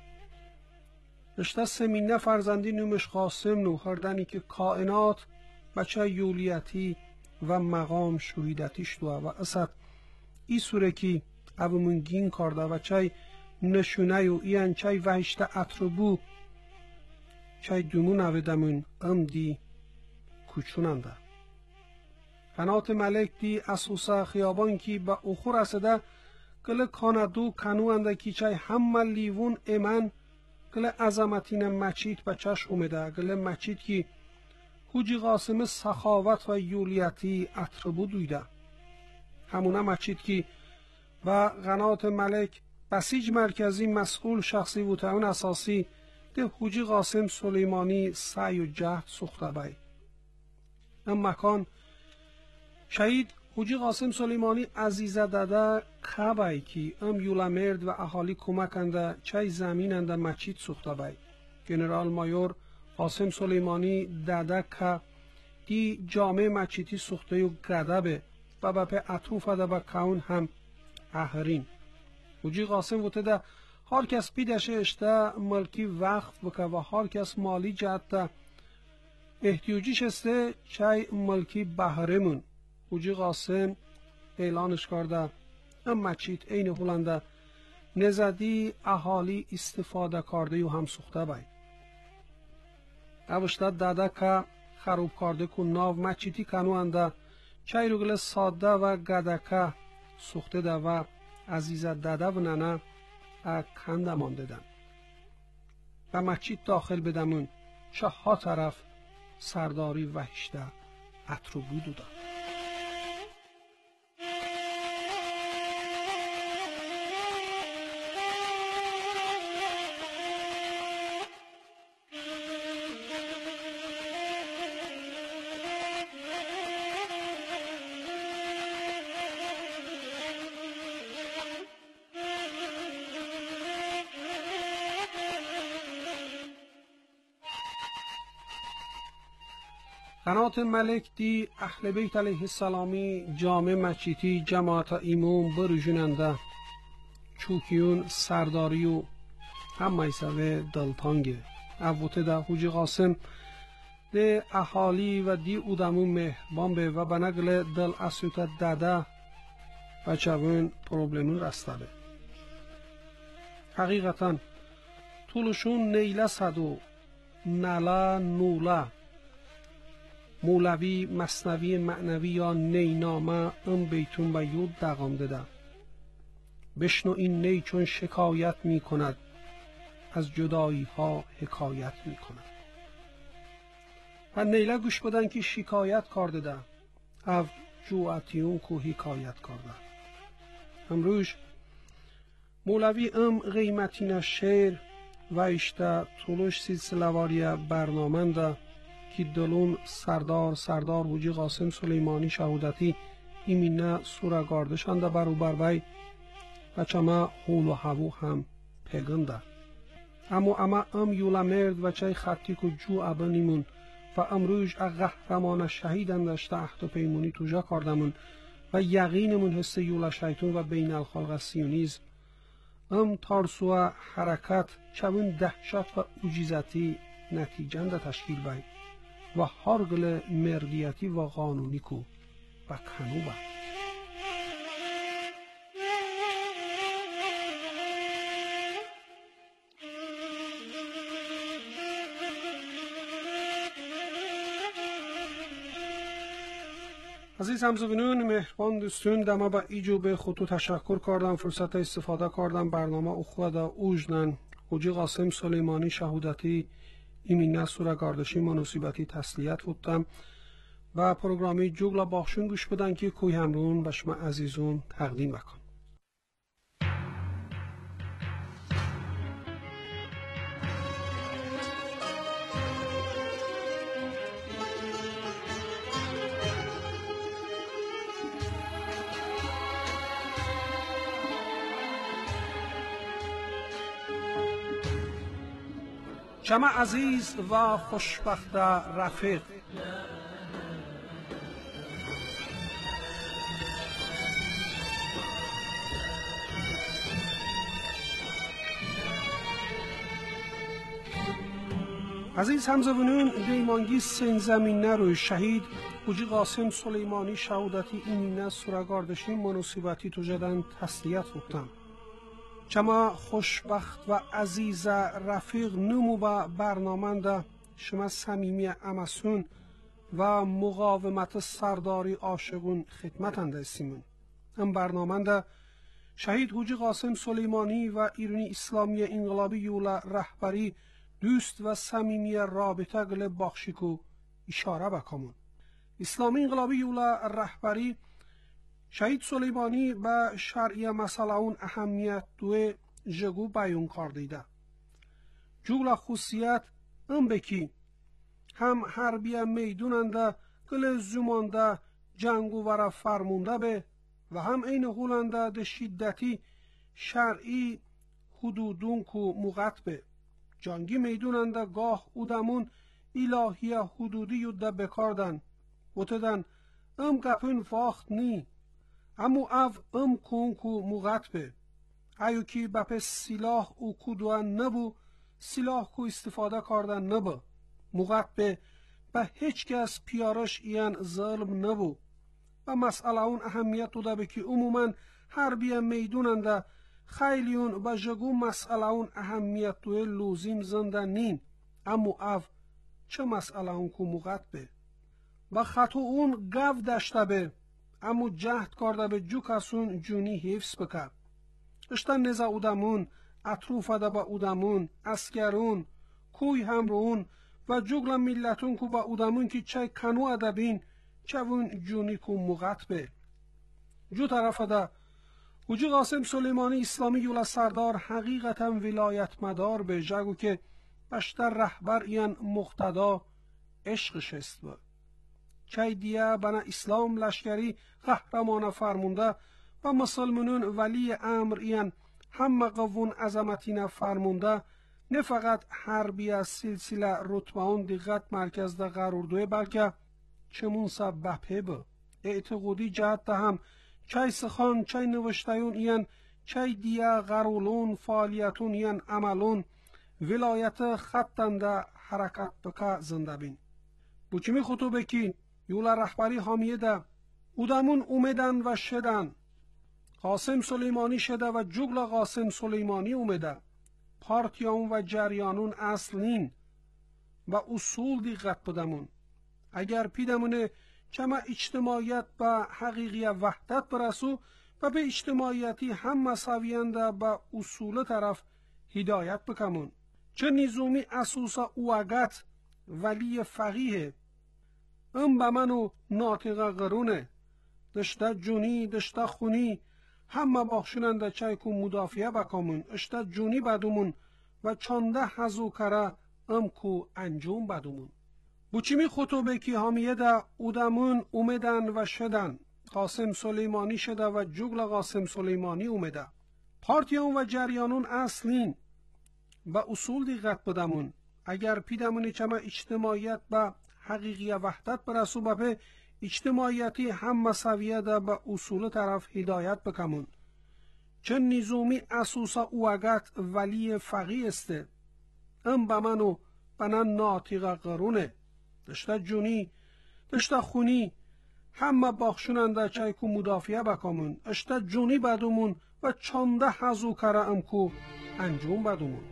رشته سمینه فرزندی نومش قاسم نو هردنی که کائنات بچه یولیتی و مقام شهیدتیش دو و اسد ای سوره کی اومون گین کرده و چای نشونه و این چای وحشت اتربو چای دومون اویدمون ام دی کوچوننده قنات ملک دی اسوسا خیابان کی با اخور اسده گله کاندو کنوانده کی چای همه لیوون امن گله عظمتین مچیت بچش اومده گله مچیت کی حاجی قاسم سخاوت و یولیتی اتربو دویده همونه مچید که و قنات ملک بسیج مرکزی مسئول شخصی و تعاون اساسی ده حاجی قاسم سلیمانی سعی و جهد سخته بای ام مکان شهید حاجی قاسم سلیمانی عزیزه داده کبای کی ام یولمرد و اهالی کمکنده چای زمیننده مچید سخته بای جنرال مایور قاسم سلیمانی داده که دی جامعه مچیتی سخته و گدبه و با په اطروف ده با کون هم احرین حاجی قاسم وته ده هر کس پیدشه اشته ملکی وقف بکه و هر کس مالی جهت احتیاجیش استه چای ملکی بهرمون حاجی قاسم اعلانش کرده ام مچیت این هولنده نزدی اهالی استفاده کرده و هم سخته بای اوشتاد داده که خروب کرده که ناو مچیتی کنوانده چای روگل ساده و گدکه سخته ده و عزیزت داده و ننه کنده مانده دن و مچیت داخل بدمون چه ها طرف سرداری وحشته اتروبو دوده قنات ملک دی اهل بیت علیه السلامی جامع مچیتی جماعت ایمون برژوننده چوکیون سرداری و هم میسوه دلتانگه اووته ده حاجی قاسم ده احالی و دی اودمون مهربان به و بنگل دل اسوت داده و چون پروبلمون رسته به حقیقتا طولشون نیله صد و نلا نوله مولوی مثنوی معنوی یا نینامه ام بیتون و یود دقام داده بشنو این نی چون شکایت می کند از جدایی ها حکایت می کند. و نیله گوش بدن که شکایت کرده ده او جوعتیون کو حکایت کرده. امروز مولوی ام قیمتین شعر و اشته طولش سلسله واری برنامه ده که دلون سردار سردار حاجی قاسم سلیمانی شهادتی ایمینه سورگاردشان ده برو بروی و چما حول و هوو هم پگنده. اما اما ام یولا مرد و چای خطی که جو ابنیمون و امروز قهرمان شهید اندشته عهد و پیمونی توجا کردمون و یقینمون حس یولا شیطون و بین الخلق سیونیزم ام تارسو حرکت چون دهشت و اوجیزتی نتیجنده تشکیل بای و هرگل مردیتی و قانونی کو و کنو با. عزیز همزبانان مهربان دوستان، دما با ایجو به خطو تشکر کردم، فرصت استفاده کردم برنامه اخوه دا اوجنن حاجی قاسم سلیمانی شهودتی ایمینه سورگاردشی مناسبتی تسلیت بودم و پروگرامی جوگلا باخشون گوش بدن که کوی همرون بشما عزیزون تقدیم بکن. شما عزیز و خوشبخت رفیق، عزیز همزبانان، دیمانگی سین زمینه روی شهید حاجی قاسم سلیمانی شهادتی ایمینه سورگاردشی مناسبتی تو جدن تسلیت بودم. شما خوشبخت و عزیز رفیق نمو با برنامه ده شما صمیمی امسون و مقاومت سرداری عاشقون خدمت انده سیمون. هم برنامه ده شهید حاجی قاسم سلیمانی و ایرانی اسلامی انقلابی یولا رهبری دوست و صمیمی رابطه گل باخشیکو اشاره بکامون. اسلامی انقلابی یولا رهبری شهید سلیمانی به شرعی مسئله اون اهمیت دوی جگو بیان کردیده. جولا خصوصیت ام بکی هم حربی میدوننده گل زمانده جنگو ورا فرمونده به و هم این هولنده ده شدتی شرعی حدودون کو مغت به جنگی میدوننده گاه اودمون الهی حدودی یوده بکاردن و تدن ام گپن فاخت نی امو او ام کن کو مغت به ایو کی بپ سلاح او کودوان نبو سلاح کو استفاده کردن نبو مغت به به هیچ کس پیارش ایان ظلم نبو و مسئله اون اهمیت دوده به که عموما حربی میدوننده خیلیون و جگو مسئله اون اهمیت دوه لوزیم زنده نین امو او چه مسئله اون کو مغت به و خطو اون گو داشته به امو جهد کرده به جو کسون جونی حفظ بکر اشتن نزا اودمون اطروفه ده با اودمون اسکرون کوی همرون و جگل ملتون کو با اودمون که چه کنو ادبین چه اون جونی کو مغت به جو طرف ده حاجی قاسم سلیمانی اسلامی یولا سردار حقیقتا ولایت مدار به جگو که بشتر رهبر این مقتدا عشقش است با چای دیه بنا اسلام لشکری قهرمان فرمونده و مسلمانون ولی امر این همه قوون عظمتین فرمونده نه فقط حربی از سلسله رتبه اون دقت مرکز ده قرار دوه بلکه چمون سببه با اعتقادی جهت ده هم چای سخان چای نوشتیون این چای دیه قرولون فعالیتون این عملون ولایت خطن ده حرکت بکه زنده بین بوچمی خطوبه کی یولا رهبری حامیه ده اودمون اومدن و شدن قاسم سلیمانی شده و جگل قاسم سلیمانی اومده پارتیان و جریانون اصل نین و اصول دقت بدمون اگر پیدمونه کما اجتماعیت به حقیقی وحدت برسو و به اجتماعیتی هم مساویانده به اصول طرف هدایت بکمون چه نیزومی اسوسا اوگت ولی فقیه ام به منو ناطقه قرونه دشته جونی دشته خونی همه باخشوننده چایکو مدافعه بکامون اشته جونی بدومون و چانده هزو کره ام کو انجام بدومون بوچیمی خطوبه کی هامیه ده اودمون اومدن و شدن قاسم سلیمانی شده و جگل قاسم سلیمانی اومده پارتیان و جریانون اصلین و اصول دیقت بدمون اگر پیدمونی چما اجتماعیت به حقیقی وحدت برسو بپه اجتماعیتی هم مساویه ده به اصول طرف هدایت بکمون چه نیزومی اسوسا اوگت ولی فقی استه ام به منو بنا ناطقه قرونه دشته جونی دشته خونی همه باخشوننده چایکو مدافعه بکامون اشته جونی بدومون و چانده هزو کره امکو انجام بدومون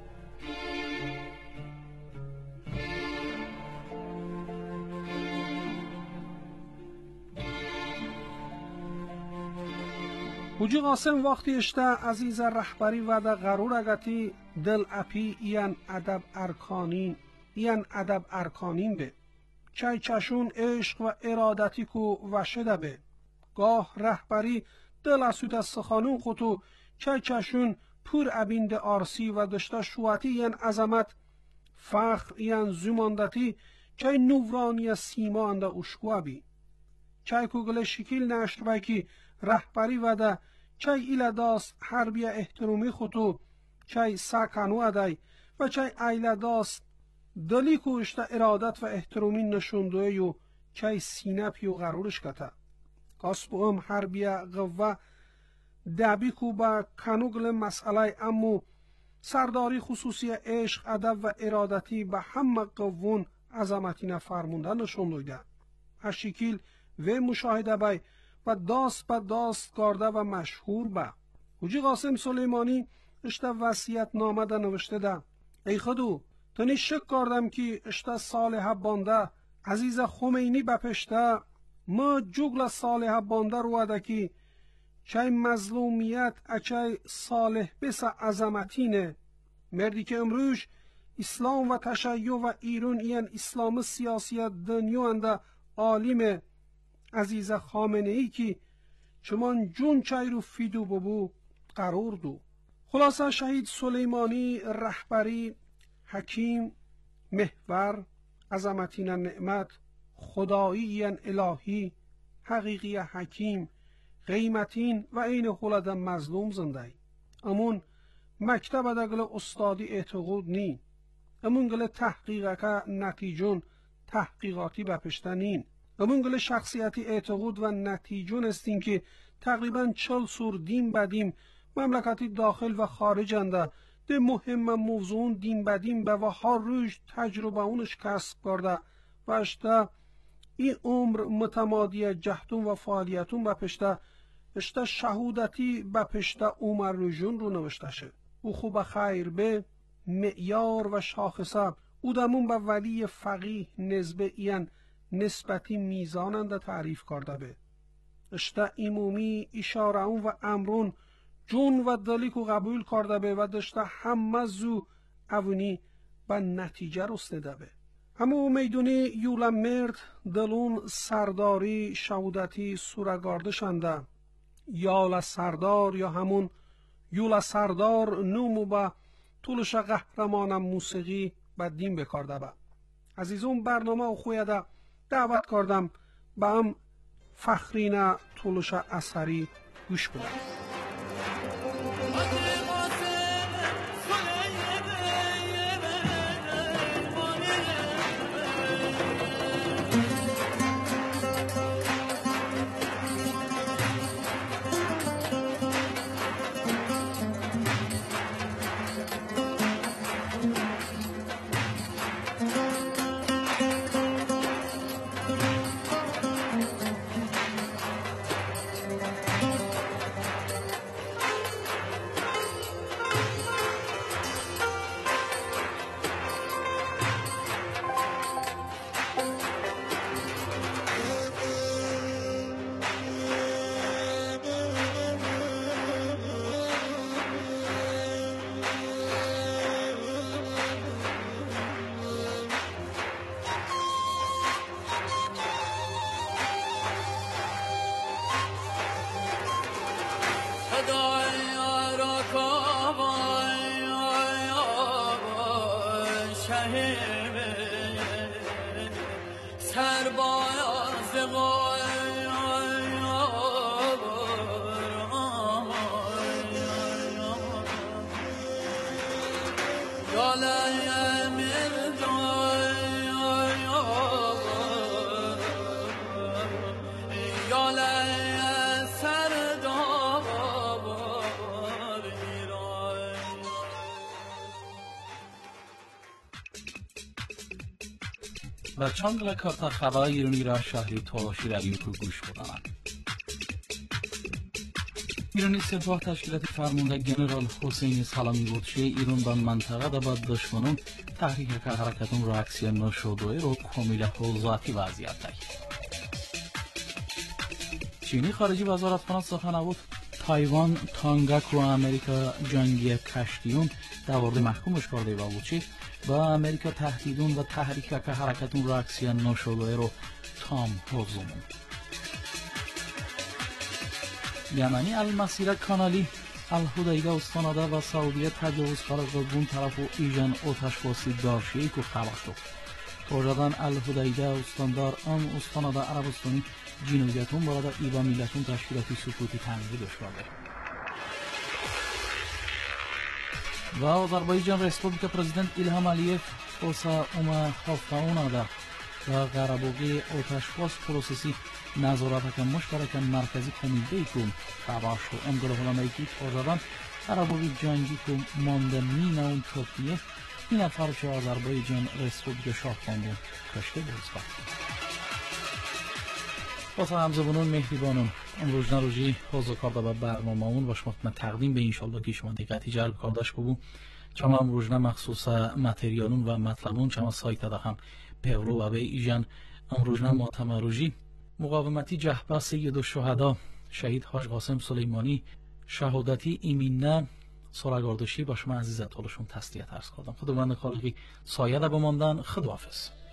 حجی قاسم وقتی اشته عزیز رهبری و ده غرور اگتی دل اپی این ادب ارکانین این ادب ارکانین به چای چشون عشق و ارادتی کو وشده به گاه رهبری دل اسود از سخانون خطو چای چشون پور ابیند آرسی و دشته شواتی این عظمت فخر این زماندتی چای نورانی سیما انده اشکوا بی چای کو گل شکیل نشت بکی رهبری و ده چای ایل داست حربی احترامی خطو چای ساکانو ادای و چای ایل داست دلی کو اشته ارادت و احترامی نشونده و چای سینه پیو غرورش کتا کاسبو ام حربی قوه دبی کو با کنوگل مسئله امو سرداری خصوصی عشق ادب و ارادتی به همه قوون عظمتینه فرمونده نشونده هشکیل و مشاهده بای و داست به داست کارده و مشهور به حجی قاسم سلیمانی اشته وصیت نامه ده نوشته ده ای خودو تنی شک کردم که اشته صالح بانده عزیز خمینی بپشته ما جگل صالح بانده رو ده که چای مظلومیت اچای صالح بس عظمتینه مردی که امروز اسلام و تشیع و ایران این اسلام سیاسیت دنیا انده عالم عزیز خامنه ای که چمان جون چای رو فیدو ببو قرار دو خلاصه شهید سلیمانی رهبری حکیم محور عظمتین نعمت خدایی الهی حقیقی حکیم قیمتین و این خلد مظلوم زنده امون مکتب دگل استادی اعتقاد نی امون گل تحقیق که نتیجون تحقیقاتی بپشتنین امون گل شخصیتی اعتقاد و نتیجون استین که تقریبا چل سور دین بدیم مملکتی داخل و خارج انده ده مهم موضوع دین بدیم به و هر روز تجربه اونش کسب کرده و اشته این عمر متمادی جهتون و فعالیتون بپشته اشته شهودتی بپشته عمر رجون رو نوشته شه او خوب خیر به معیار و شاخصه او دمون به ولی فقیه نسبه این نسبتی میزاننده تعریف کرده به اشته ایمومی اشاره اون و امرون جون و دلی کو قبول کرده به و داشته همه زو اونی به نتیجه رسیده به همه میدونی یولا مرد دلون سرداری شهودتی سورگارده شنده یالا سردار یا همون یولا سردار نومو با طولش قهرمان موسیقی به دین بکارده به عزیزون برنامه او خویده دعوت کردم به هم فخرین طولش اثری گوش بدم و چند رکارت خبر ایرانی را شهری تالاشی در یوتیوب گوش بدانند. ایرانی سپاه تشکیلات فرمانده جنرال حسین سلامی بودشه ایران به منطقه دا با دشمنان تحریک که حرکتون راکسیان نشده رو کامل حوضاتی وضعیت دهید. چینی خارجی وزارت خانه سخن بود تایوان، تانگک و امریکا جنگی کشتیون در مورد محکومش کرده و بودشه و امریکا تهدیدون و تحریک که حرکتون راکسیان نشده رو تام حوضمون. یمنی المسیر کانالی الهدیده استاناده و سعودیه تجاوز قرارگون طرف و ایجان آتش باسی دارشی که خبر شد. توجدن الهدیده استاندار آن استاناده عربستانی جنویتون برای ایبا میلتون تشکیلاتی سکوتی تنظیر داشته. و آذربایجان رسپوبلیک پرزیدنت ایلهام علیف اوسا اوما خافتاوناده و قربوگی آتشباز پروسسی نظارت که مشترک مرکزی کمیته کم خبر شد. امگره هلامایکی توجدن قربوگی جنگی که مانده مین اون ترکیه این افرش آذربایجان رسپوبلیک شاهخوانده کشته بازد. واسه همزبانون مهربانون امروز نروژی حوض کارده و برنامه اون و شما تقدیم به انشالله که شما دقتی جلب کردش بگو چما امروز مخصوص متریالون و مطلبون چما سایت دا هم پیورو و به ایجان امروز ماتم روژی مقاومتی جهبه سید و شهدا شهید حاج قاسم سلیمانی شهادتی ایمینه سالگردشی با شما عزیزت حالشون تسلیت عرض کردم. خداوند خالقی سایه دا بماندن. خداحافظ.